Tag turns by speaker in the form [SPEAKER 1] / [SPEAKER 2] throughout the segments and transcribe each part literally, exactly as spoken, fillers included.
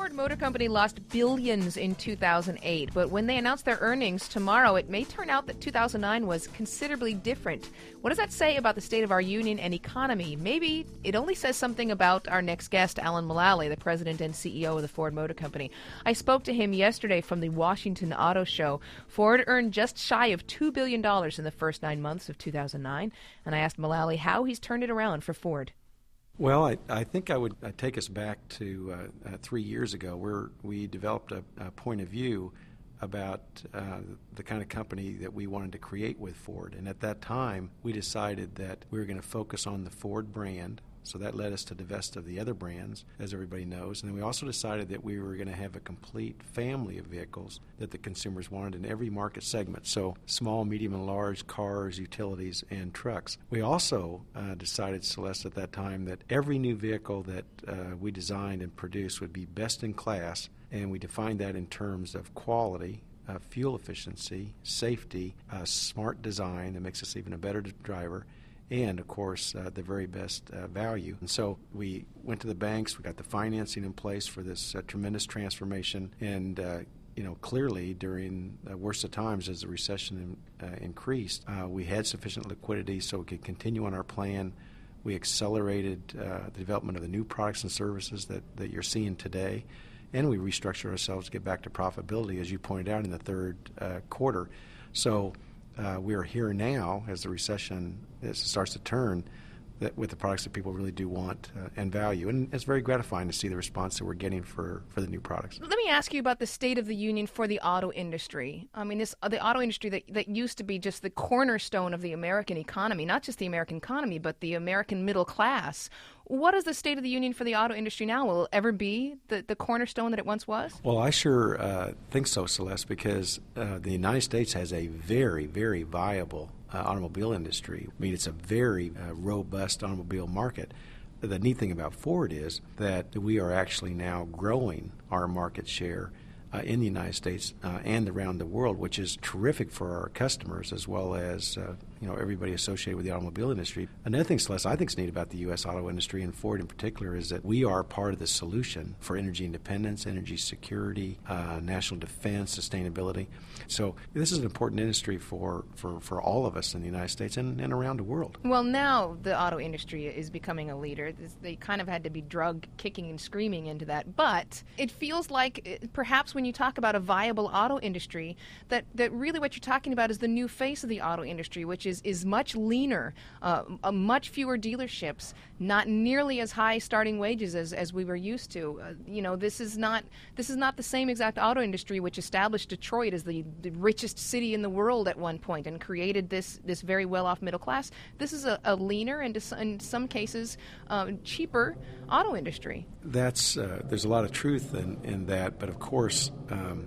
[SPEAKER 1] Ford Motor Company lost billions in two thousand eight, but when they announce their earnings tomorrow, it may turn out that two thousand nine was considerably different. What does that say about the state of our union and economy? Maybe it only says something about our next guest, Alan Mulally, the president and C E O of the Ford Motor Company. I spoke to him yesterday from the Washington Auto Show. Ford earned just shy of two billion dollars in the first nine months of two thousand nine, and I asked Mulally how he's turned it around for Ford.
[SPEAKER 2] Well, I, I think I would uh, take us back to uh, uh, three years ago where we developed a, a point of view about uh, the kind of company that we wanted to create with Ford. And at that time, we decided that we were going to focus on the Ford brand. So that led us to divest of the other brands, as everybody knows. And then we also decided that we were going to have a complete family of vehicles that the consumers wanted in every market segment. So small, medium, and large cars, utilities, and trucks. We also uh, decided, Celeste, at that time that every new vehicle that uh, we designed and produced would be best in class. And we defined that in terms of quality, uh, fuel efficiency, safety, uh, smart design that makes us even a better driver, and, of course, uh, the very best uh, value. And so we went to the banks. We got the financing in place for this uh, tremendous transformation. And, uh, you know, clearly during the worst of times as the recession in, uh, increased, uh, we had sufficient liquidity so we could continue on our plan. We accelerated uh, the development of the new products and services that, that you're seeing today. And we restructured ourselves to get back to profitability, as you pointed out, in the third uh, quarter. So Uh, we are here now as the recession is, starts to turn that with the products that people really do want uh, and value. And it's very gratifying to see the response that we're getting for, for the new products.
[SPEAKER 1] Let me ask you about the state of the union for the auto industry. I mean, this uh, the auto industry that, that used to be just the cornerstone of the American economy, not just the American economy, but the American middle class. What is the state of the union for the auto industry now? Will it ever be the, the cornerstone that it once was?
[SPEAKER 2] Well, I sure uh, think so, Celeste, because uh, the United States has a very, very viable uh, automobile industry. I mean, it's a very uh, robust automobile market. The neat thing about Ford is that we are actually now growing our market share Uh, in the United States uh, and around the world, which is terrific for our customers as well as uh, you know everybody associated with the automobile industry. Another thing, Celeste, I think is neat about the U S auto industry and Ford in particular is that we are part of the solution for energy independence, energy security, uh, national defense, sustainability. So this is an important industry for, for, for all of us in the United States and, and around the world.
[SPEAKER 1] Well, now the auto industry is becoming a leader. They kind of had to be drugged kicking and screaming into that. But it feels like perhaps when you talk about a viable auto industry, that, that really what you're talking about is the new face of the auto industry, which is, is much leaner, uh, uh, much fewer dealerships, not nearly as high starting wages as, as we were used to. Uh, you know, this is not this is not the same exact auto industry which established Detroit as the, the richest city in the world at one point and created this, this very well-off middle class. This is a, a leaner and in some cases uh, cheaper auto industry.
[SPEAKER 2] That's uh, there's a lot of truth in, in that, but of course Um,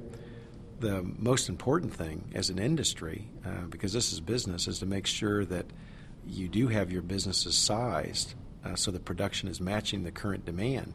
[SPEAKER 2] the most important thing as an industry, uh, because this is business, is to make sure that you do have your businesses sized uh, so the production is matching the current demand.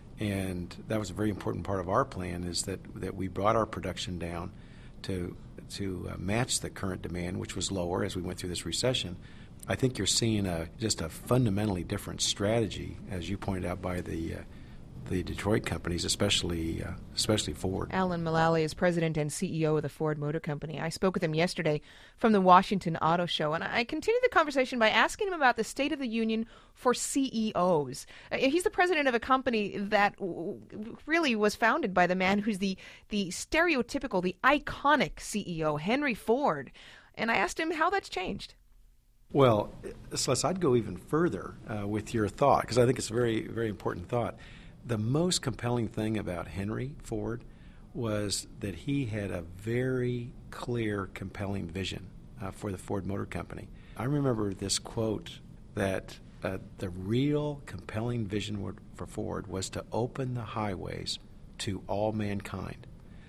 [SPEAKER 2] And that was a very important part of our plan is that, that we brought our production down to, to uh, match the current demand, which was lower as we went through this recession. I think you're seeing a, just a fundamentally different strategy, as you pointed out, by the uh, the Detroit companies, especially uh, especially Ford.
[SPEAKER 1] Alan Mulally is president and C E O of the Ford Motor Company. I spoke with him yesterday from the Washington Auto Show, and I continued the conversation by asking him about the state of the union for C E Os. Uh, he's the president of a company that w- really was founded by the man who's the, the stereotypical, the iconic C E O, Henry Ford. And I asked him how that's changed.
[SPEAKER 2] Well, Celeste, I'd go even further uh, with your thought, because I think it's a very, very important thought. The most compelling thing about Henry Ford was that he had a very clear, compelling vision uh, for the Ford Motor Company. I remember this quote that uh, the real compelling vision for Ford was to open the highways to all mankind.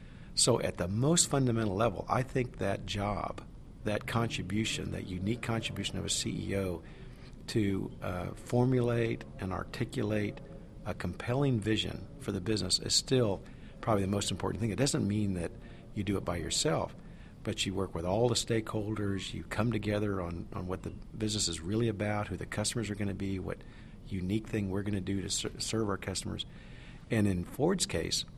[SPEAKER 2] So at the most fundamental level, I think that job, that contribution, that unique contribution of a C E O to uh, formulate and articulate a compelling vision for the business is still probably the most important thing. It doesn't mean that you do it by yourself, but you work with all the stakeholders, you come together on, on what the business is really about, who the customers are going to be, what unique thing we're going to do to ser- serve our customers. And in Ford's case,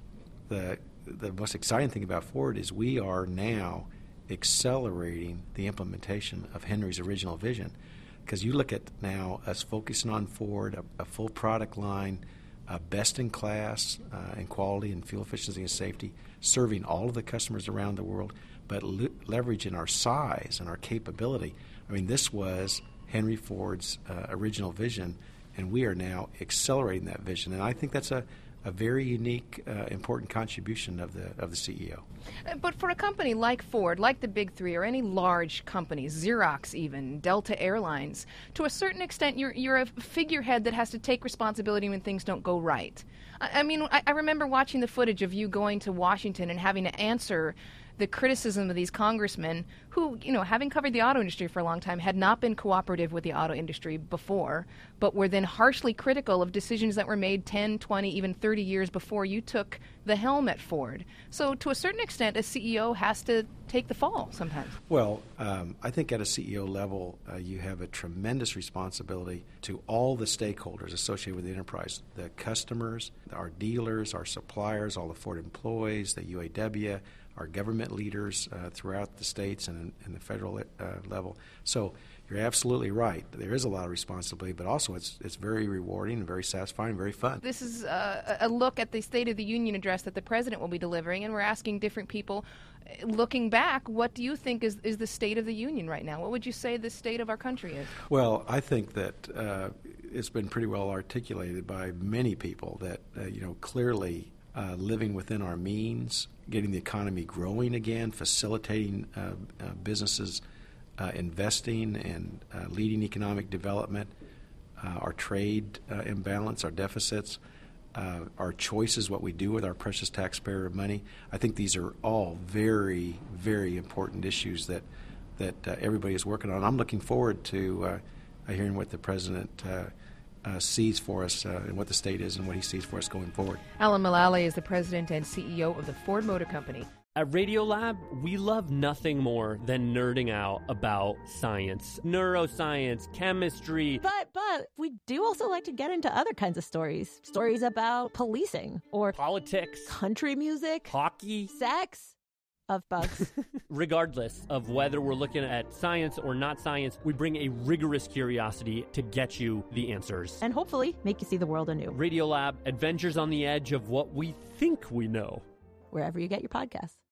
[SPEAKER 2] the the most exciting thing about Ford is we are now accelerating the implementation of Henry's original vision. Because you look at now us focusing on Ford, a, a full product line, uh, best in class uh, in quality and fuel efficiency and safety, serving all of the customers around the world, but le- leveraging our size and our capability. I mean, this was Henry Ford's uh, original vision, and we are now accelerating that vision. And I think that's a a very unique, uh, important contribution of the of the C E O.
[SPEAKER 1] But for a company like Ford, like the Big Three, or any large companies, Xerox even, Delta Airlines, to a certain extent, you're you're a figurehead that has to take responsibility when things don't go right. I, I mean, I, I remember watching the footage of you going to Washington and having to answer the criticism of these congressmen who, you know, having covered the auto industry for a long time, had not been cooperative with the auto industry before, but were then harshly critical of decisions that were made ten, twenty, even thirty years before you took the helm at Ford. So to a certain extent, a C E O has to take the fall sometimes.
[SPEAKER 2] Well, um, I think at a C E O level, uh, you have a tremendous responsibility to all the stakeholders associated with the enterprise, the customers, our dealers, our suppliers, all the Ford employees, the U A W, our government leaders uh, throughout the states and, and the federal uh, level. So you're absolutely right. There is a lot of responsibility, but also it's it's very rewarding and very satisfying, very fun.
[SPEAKER 1] This is uh, a look at the State of the Union address that the President will be delivering, and we're asking different people, looking back, what do you think is, is the state of the Union right now? What would you say the state of our country is?
[SPEAKER 2] Well, I think that uh, it's been pretty well articulated by many people that, uh, you know, clearly uh, living within our means, getting the economy growing again, facilitating uh, uh, businesses uh, investing and uh, leading economic development, uh, our trade uh, imbalance, our deficits, uh, our choices, what we do with our precious taxpayer money. I think these are all very, very important issues that that uh, everybody is working on. I'm looking forward to uh, hearing what the President uh, Uh, sees for us uh, and what the state is and what he sees for us going forward.
[SPEAKER 1] Alan Mulally is the president and C E O of the Ford Motor Company.
[SPEAKER 3] At Radiolab, we love nothing more than nerding out about science, neuroscience, chemistry.
[SPEAKER 4] But, but we do also like to get into other kinds of stories. Stories about policing or
[SPEAKER 3] politics,
[SPEAKER 4] country music,
[SPEAKER 3] hockey,
[SPEAKER 4] sex. Of bugs.
[SPEAKER 3] Regardless of whether we're looking at science or not science, we bring a rigorous curiosity to get you the answers.
[SPEAKER 4] And hopefully make you see the world anew.
[SPEAKER 3] Radiolab, adventures on the edge of what we think we know.
[SPEAKER 4] Wherever you get your podcasts.